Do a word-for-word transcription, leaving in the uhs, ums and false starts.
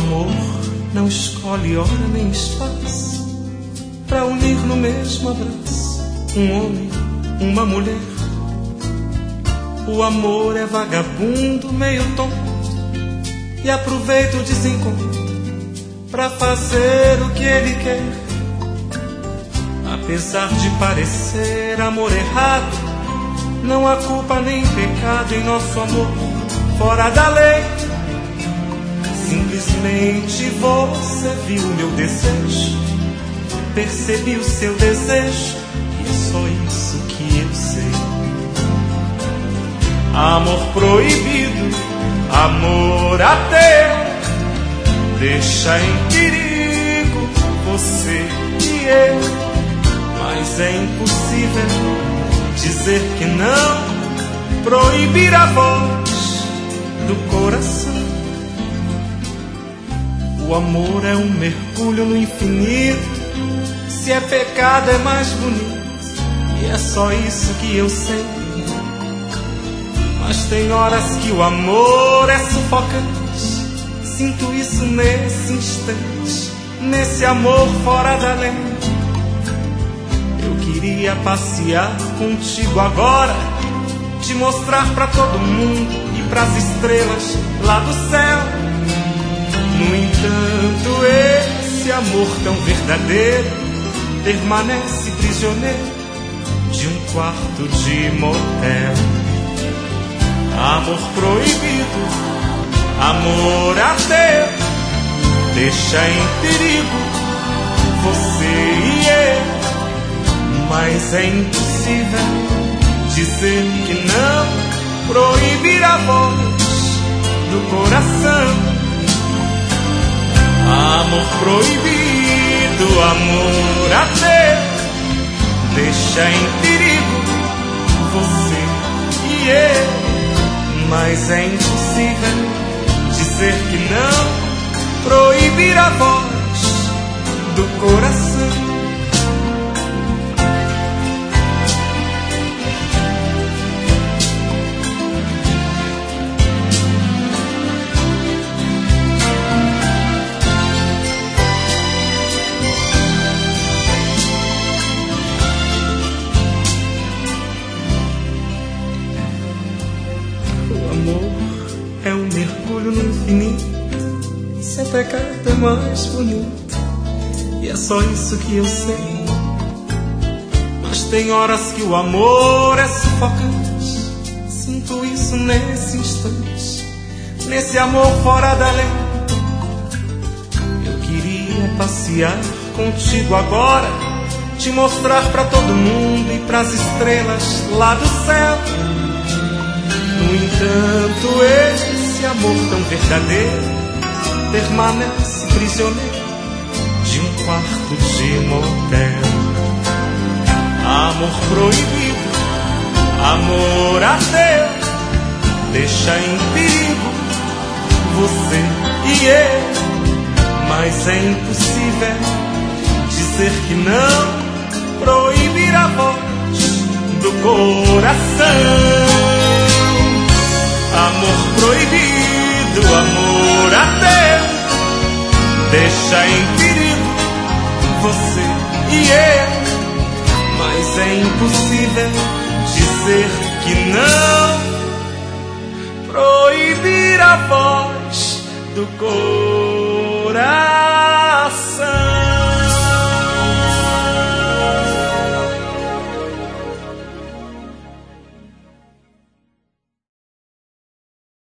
amor não escolhe hora nem espaço pra unir no mesmo abraço um homem, uma mulher. O amor é vagabundo, meio tonto, e aproveita o desencontro pra fazer o que ele quer. Apesar de parecer amor errado, não há culpa nem pecado em nosso amor fora da lei. Simplesmente você viu meu desejo, percebi o seu desejo, e é só isso que eu sei. Amor proibido, amor ateu, deixa em perigo você e eu. Mas é impossível dizer que não, proibir a voz do coração. O amor é um mergulho no infinito, se é pecado é mais bonito, e é só isso que eu sei. Mas tem horas que o amor é sufocante, sinto isso nesse instante, nesse amor fora da lei. Eu queria passear contigo agora, te mostrar pra todo mundo e pras estrelas lá do céu. No entanto, esse amor tão verdadeiro permanece prisioneiro de um quarto de motel. Amor proibido, amor ateu, deixa em perigo você e eu. Mas é impossível dizer que não, proibir a voz do coração. Amor proibido, amor ateu, deixa em perigo você e eu. Mas é impossível dizer que não, proibir a voz do coração. É um mergulho no infinito, se é pecado é mais bonito, e é só isso que eu sei. Mas tem horas que o amor é sufocante, sinto isso nesse instante, nesse amor fora da lei. Eu queria passear contigo agora, te mostrar pra todo mundo e pras estrelas lá do céu. No entanto, esse amor tão verdadeiro permanece prisioneiro de um quarto de motel. Amor proibido, amor ateu, deixa em perigo você e eu. Mas é impossível dizer que não, proibir a voz do coração. Amor proibido, amor ateu, deixa em perigo você e eu. Mas é impossível dizer que não, proibir a voz do coração.